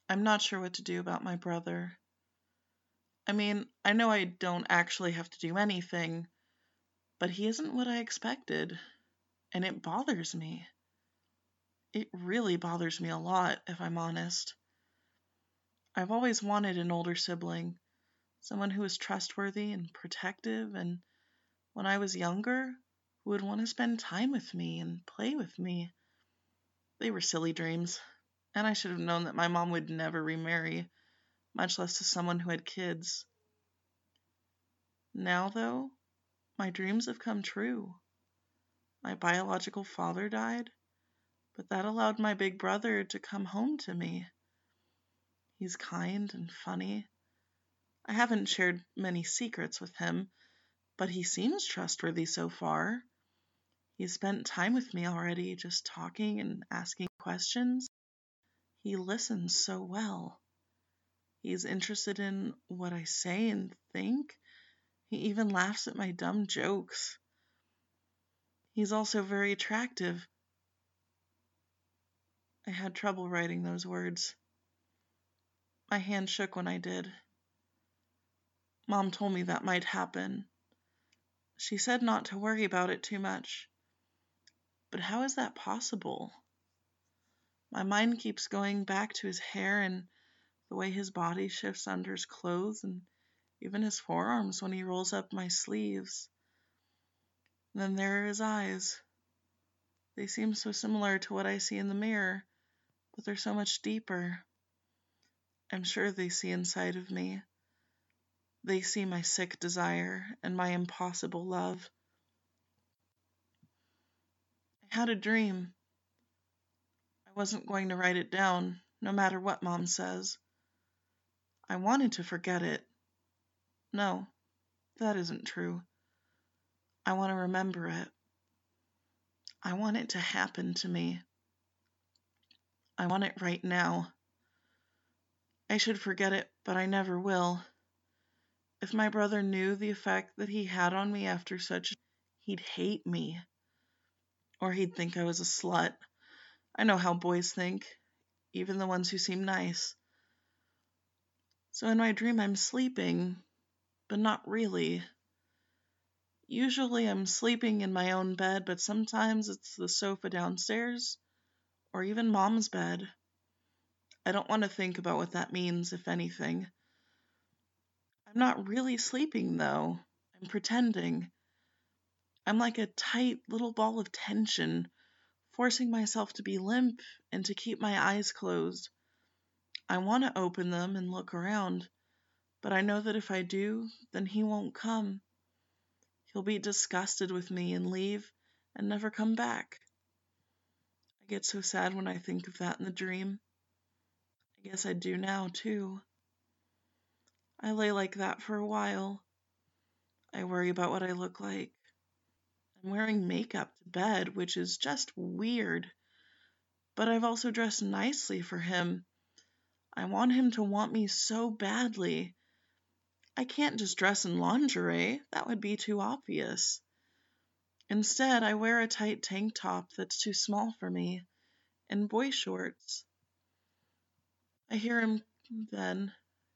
I'm not sure what to do about my brother. I mean, I know I don't actually have to do anything, but he isn't what I expected, and it bothers me. It really bothers me a lot, if I'm honest. I've always wanted an older sibling, someone who was trustworthy and protective, and when I was younger, who would want to spend time with me and play with me. They were silly dreams, and I should have known that my mom would never remarry, much less to someone who had kids. Now, though, my dreams have come true. My biological father died, but that allowed my big brother to come home to me. He's kind and funny. I haven't shared many secrets with him, but he seems trustworthy so far. He's spent time with me already, just talking and asking questions. He listens so well. He's interested in what I say and think. He even laughs at my dumb jokes. He's also very attractive. I had trouble writing those words. My hand shook when I did. Mom told me that might happen. She said not to worry about it too much. But how is that possible? My mind keeps going back to his hair and the way his body shifts under his clothes and even his forearms when he rolls up my sleeves. And then there are his eyes. They seem so similar to what I see in the mirror, but they're so much deeper. I'm sure they see inside of me. They see my sick desire and my impossible love. I had a dream. I wasn't going to write it down, no matter what Mom says. I wanted to forget it. No, that isn't true. I want to remember it. I want it to happen to me. I want it right now. I should forget it, but I never will. If my brother knew the effect that he had on me after such, he'd hate me. Or he'd think I was a slut. I know how boys think, even the ones who seem nice. So in my dream I'm sleeping, but not really. Usually I'm sleeping in my own bed, but sometimes it's the sofa downstairs, or even Mom's bed. I don't want to think about what that means, if anything. I'm not really sleeping, though. I'm pretending. I'm like a tight little ball of tension, forcing myself to be limp and to keep my eyes closed. I want to open them and look around, but I know that if I do, then he won't come. He'll be disgusted with me and leave and never come back. I get so sad when I think of that in the dream. I guess I do now, too. I lay like that for a while. I worry about what I look like. I'm wearing makeup to bed, which is just weird. But I've also dressed nicely for him. I want him to want me so badly. I can't just dress in lingerie. That would be too obvious. Instead, I wear a tight tank top that's too small for me, and boy shorts. I hear him then.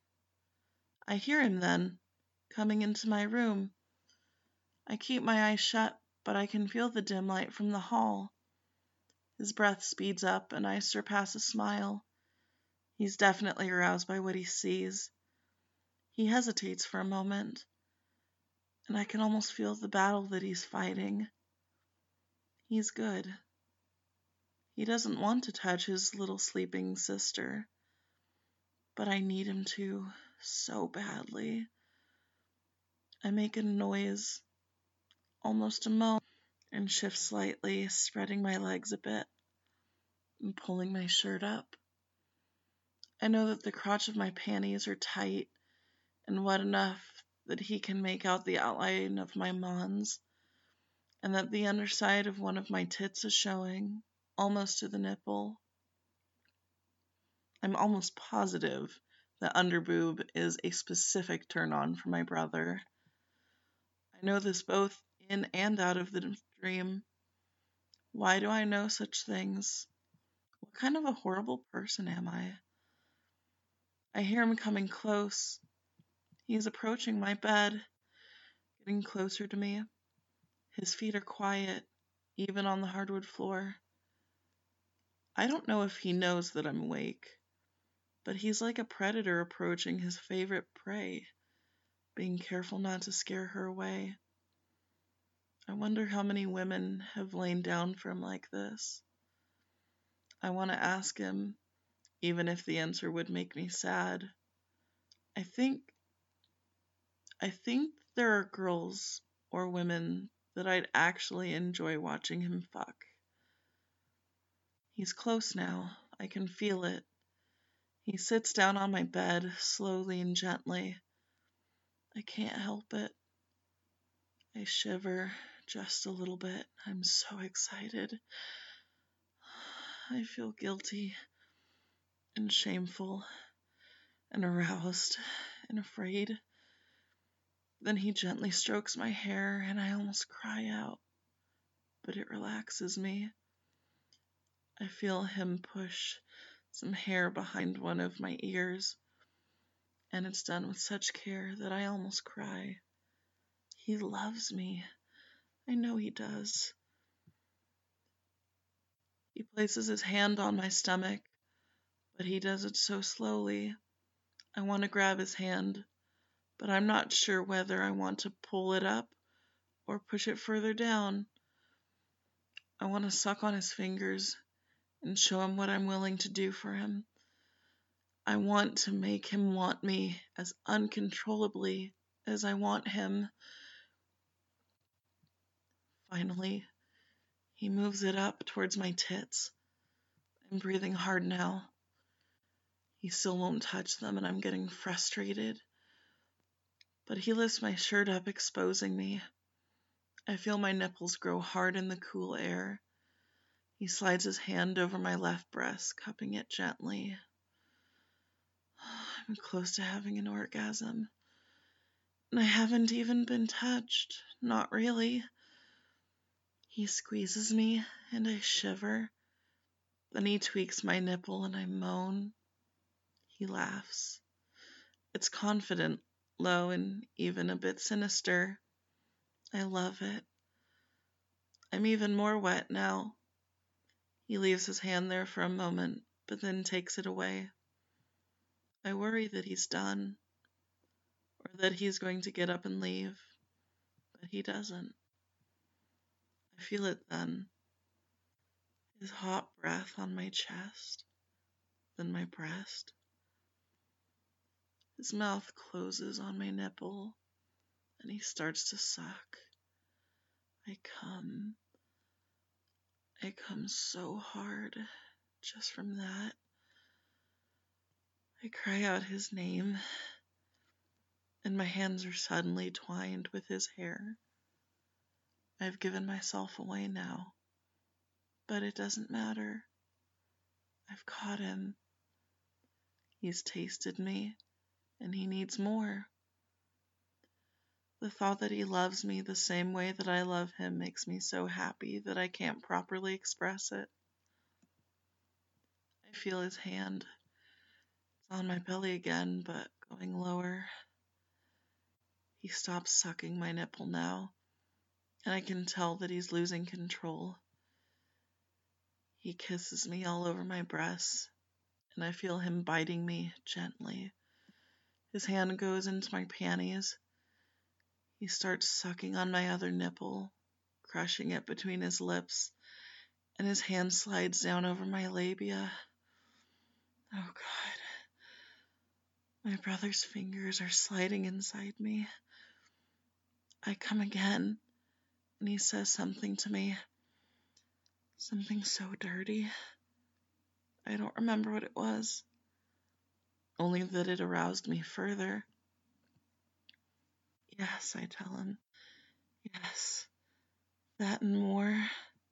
I hear him then, coming into my room. I keep my eyes shut, but I can feel the dim light from the hall. His breath speeds up, and I surpass a smile. He's definitely aroused by what he sees. He hesitates for a moment, and I can almost feel the battle that he's fighting. He's good. He doesn't want to touch his little sleeping sister, but I need him to so badly. I make a noise, almost a moan, and shift slightly, spreading my legs a bit and pulling my shirt up. I know that the crotch of my panties are tight and wet enough that he can make out the outline of my mons, and that the underside of one of my tits is showing, almost to the nipple. I'm almost positive that underboob is a specific turn-on for my brother. I know this both in and out of the dream. Why do I know such things? What kind of a horrible person am I? I hear him coming close. He's approaching my bed, getting closer to me. His feet are quiet, even on the hardwood floor. I don't know if he knows that I'm awake, but he's like a predator approaching his favorite prey, being careful not to scare her away. I wonder how many women have lain down for him like this. I want to ask him, even if the answer would make me sad. I think there are girls or women that I'd actually enjoy watching him fuck. He's close now. I can feel it. He sits down on my bed, slowly and gently. I can't help it. I shiver just a little bit. I'm so excited. I feel guilty and shameful and aroused and afraid. Then he gently strokes my hair and I almost cry out, but it relaxes me. I feel him push some hair behind one of my ears, and it's done with such care that I almost cry. He loves me. I know he does. He places his hand on my stomach, but he does it so slowly. I want to grab his hand, but I'm not sure whether I want to pull it up or push it further down. I want to suck on his fingers and show him what I'm willing to do for him. I want to make him want me as uncontrollably as I want him. Finally, he moves it up towards my tits. I'm breathing hard now. He still won't touch them and I'm getting frustrated. But he lifts my shirt up, exposing me. I feel my nipples grow hard in the cool air. He slides his hand over my left breast, cupping it gently. I'm close to having an orgasm. And I haven't even been touched. Not really. He squeezes me, and I shiver. Then he tweaks my nipple, and I moan. He laughs. It's confident, low, and even a bit sinister. I love it. I'm even more wet now. He leaves his hand there for a moment, but then takes it away. I worry that he's done, or that he's going to get up and leave, but he doesn't. I feel it then, his hot breath on my chest, then my breast. His mouth closes on my nipple, and he starts to suck. I come so hard just from that. I cry out his name, and my hands are suddenly twined with his hair. I've given myself away now, but it doesn't matter. I've caught him. He's tasted me, and he needs more. The thought that he loves me the same way that I love him makes me so happy that I can't properly express it. I feel his hand. It's on my belly again, but going lower. He stops sucking my nipple now, and I can tell that he's losing control. He kisses me all over my breasts, and I feel him biting me gently. His hand goes into my panties. He starts sucking on my other nipple, crushing it between his lips, and his hand slides down over my labia. Oh God. My brother's fingers are sliding inside me. I come again, and he says something to me. Something so dirty. I don't remember what it was, only that it aroused me further. Yes, I tell him. Yes, that and more.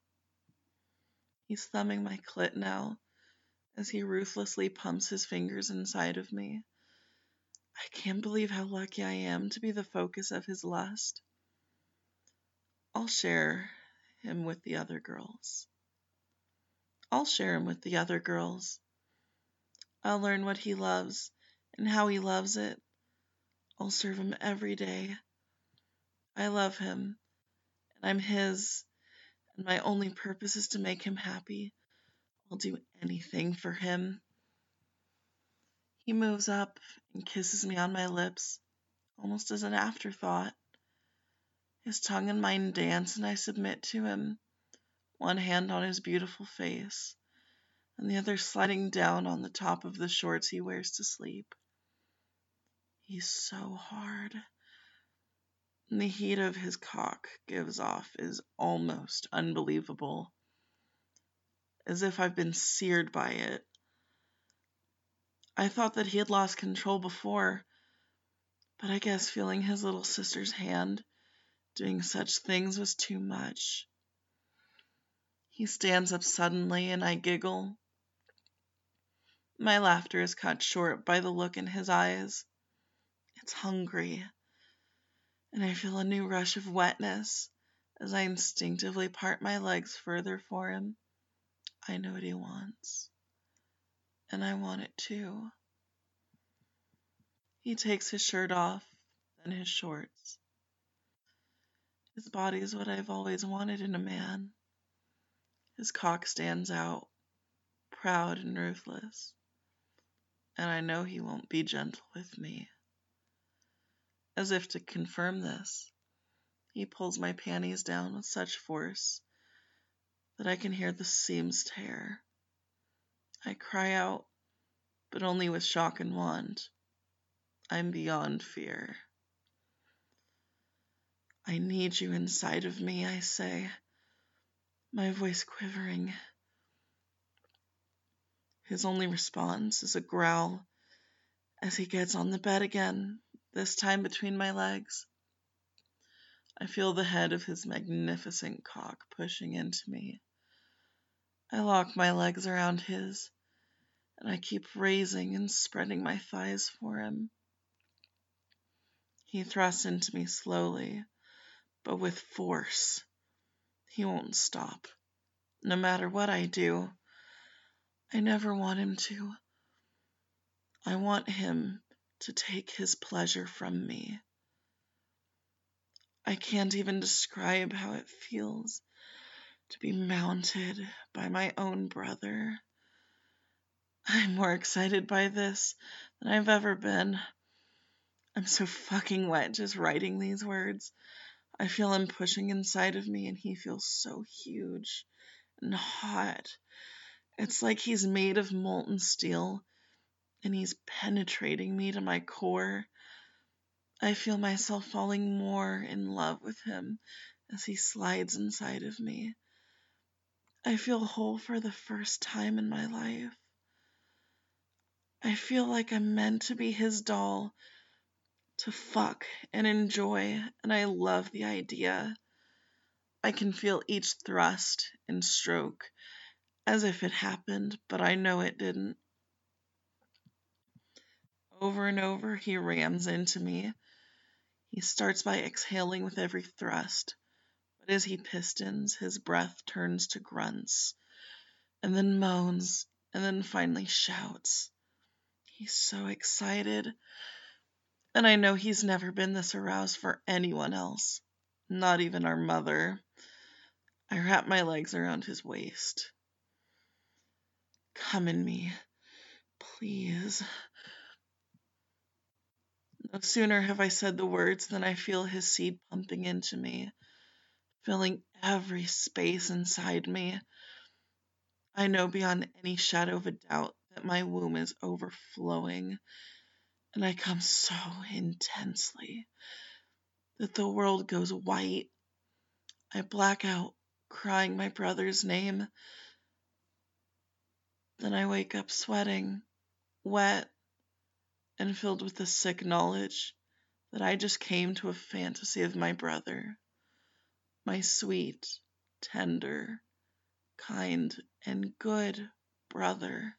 He's thumbing my clit now, as he ruthlessly pumps his fingers inside of me. I can't believe how lucky I am to be the focus of his lust. I'll share him with the other girls. I'll learn what he loves and how he loves it. I'll serve him every day. I love him, and I'm his, and my only purpose is to make him happy. I'll do anything for him. He moves up and kisses me on my lips, almost as an afterthought. His tongue and mine dance, and I submit to him, one hand on his beautiful face, and the other sliding down on the top of the shorts he wears to sleep. He's so hard, and the heat of his cock gives off is almost unbelievable, as if I've been seared by it. I thought that he had lost control before, but I guess feeling his little sister's hand doing such things was too much. He stands up suddenly, and I giggle. My laughter is cut short by the look in his eyes. It's hungry, and I feel a new rush of wetness as I instinctively part my legs further for him. I know what he wants, and I want it too. He takes his shirt off, then his shorts. His body is what I've always wanted in a man. His cock stands out, proud and ruthless, and I know he won't be gentle with me. As if to confirm this, he pulls my panties down with such force that I can hear the seams tear. I cry out, but only with shock and want. I'm beyond fear. I need you inside of me, I say, my voice quivering. His only response is a growl as he gets on the bed again, this time between my legs. I feel the head of his magnificent cock pushing into me. I lock my legs around his, and I keep raising and spreading my thighs for him. He thrusts into me slowly, but with force. He won't stop, no matter what I do. I never want him to. I want him to take his pleasure from me. I can't even describe how it feels to be mounted by my own brother. I'm more excited by this than I've ever been. I'm so fucking wet just writing these words. I feel him pushing inside of me, and he feels so huge and hot. It's like he's made of molten steel, and he's penetrating me to my core. I feel myself falling more in love with him as he slides inside of me. I feel whole for the first time in my life. I feel like I'm meant to be his doll, to fuck and enjoy, and I love the idea. I can feel each thrust and stroke as if it happened, but I know it didn't. Over and over, he rams into me. He starts by exhaling with every thrust, but as he pistons, his breath turns to grunts, and then moans, and then finally shouts. He's so excited, and I know he's never been this aroused for anyone else, not even our mother. I wrap my legs around his waist. Come in me, please. No sooner have I said the words than I feel his seed pumping into me, filling every space inside me. I know beyond any shadow of a doubt that my womb is overflowing, and I come so intensely that the world goes white. I black out, crying my brother's name. Then I wake up sweating, wet, and filled with the sick knowledge that I just came to a fantasy of my brother, my sweet, tender, kind, and good brother.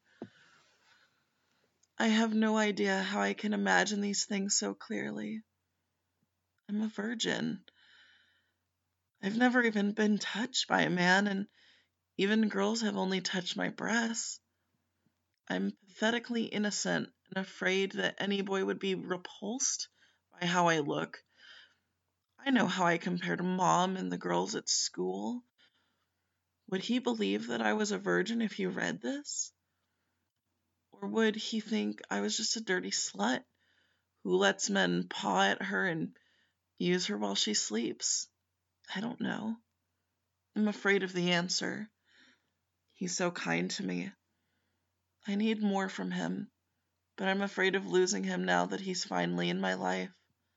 I have no idea how I can imagine these things so clearly. I'm a virgin. I've never even been touched by a man, and even girls have only touched my breasts. I'm pathetically innocent and afraid that any boy would be repulsed by how I look. I know how I compare to Mom and the girls at school. Would he believe that I was a virgin if he read this? Or would he think I was just a dirty slut who lets men paw at her and use her while she sleeps? I don't know. I'm afraid of the answer. He's so kind to me. I need more from him, but I'm afraid of losing him now that he's finally in my life.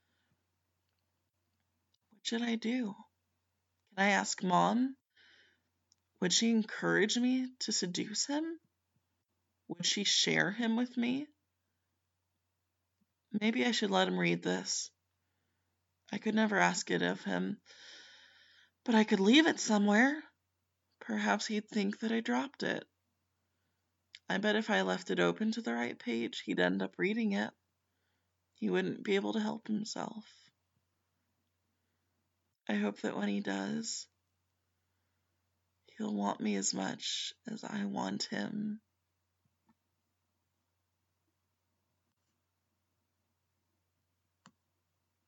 What should I do? Can I ask Mom? Would she encourage me to seduce him? Would she share him with me? Maybe I should let him read this. I could never ask it of him, but I could leave it somewhere. Perhaps he'd think that I dropped it. I bet if I left it open to the right page, he'd end up reading it. He wouldn't be able to help himself. I hope that when he does, he'll want me as much as I want him.